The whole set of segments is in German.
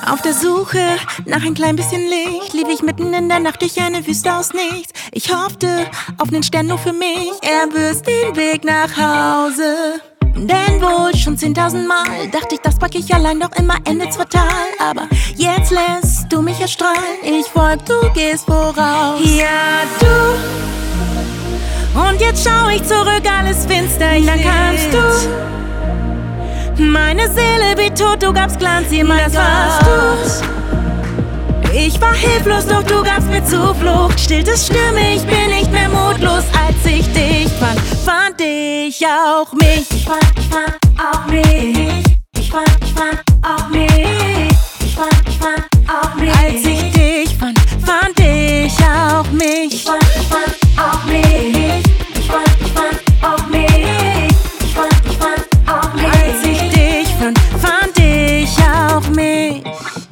Auf der Suche nach ein klein bisschen Licht lief ich mitten in der Nacht durch eine Wüste aus nichts. Ich hoffte auf nen Stern nur für mich, er wüsste den Weg nach Hause. Denn wohl schon 10.000 Mal dachte ich, das pack ich allein, doch immer endet's fatal. Aber jetzt lässt du mich erstrahlen, ich folg, du gehst voraus. Ja, du. Und jetzt schau ich zurück, alles finster, dann kannst du. Meine Seele wie tot, du gabst Glanz, jemals warst du. Ich war hilflos, doch du gabst mir Zuflucht. Stilltes Stimme, ich bin nicht mehr mutlos. Als ich dich fand, fand ich auch mich. Ich fand auch mich. Ich fand auch mich. Ich fand auch mich. Als ich dich fand, fand ich auch mich. Ich fand auch mich. Ich fand auch mich. Ich fand auch mich. Als ich dich fand, fand ich auch mich.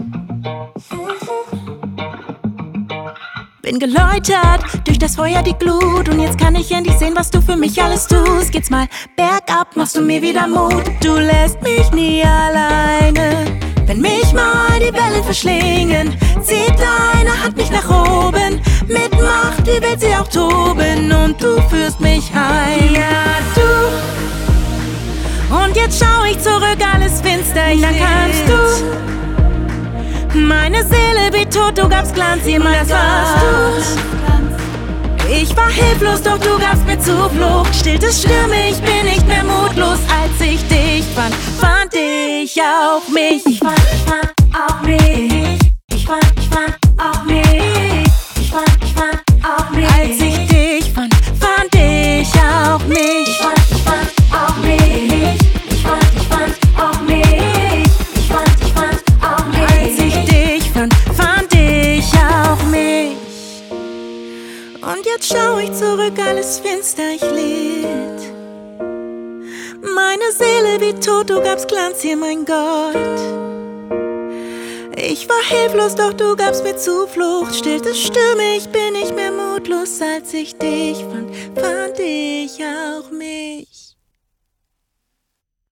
Bin geläutert durch das Feuer, die Glut. Und jetzt kann ich endlich sehen, was du für mich alles tust. Geht's mal bergab, machst du mir wieder Mut. Du lässt mich nie alleine. Wenn mich mal die Wellen verschlingen, zieht deine Hand mich nach oben. Mit Macht, wie will sie auch toben. Und du führst mich heim. Ja, du. Und jetzt schau ich zurück, alles finster, dann kannst du. Meine Seele wie tot, du gabst Glanz, jemals warst du. Ich war hilflos, doch du gabst mir Zuflucht. Stilltes Stimme, ich bin nicht mehr mutlos. Als ich dich fand, fand ich auch mich. Ich fand auch mich. Ich fand auch mich. Ich fand auch mich. Als ich dich fand, fand ich auch mich. Ich fand auch mich. Ich fand auch mich. Ich fand auch mich. Als ich dich fand, fand ich auch mich. Und jetzt schau ich zurück, alles finster, ich litt. Meine Seele wie tot, du gabst Glanz, hier mein Gott. Ich war hilflos, doch du gabst mir Zuflucht. Stillte Stimme, ich bin nicht mehr mutlos. Als ich dich fand, fand ich auch mich.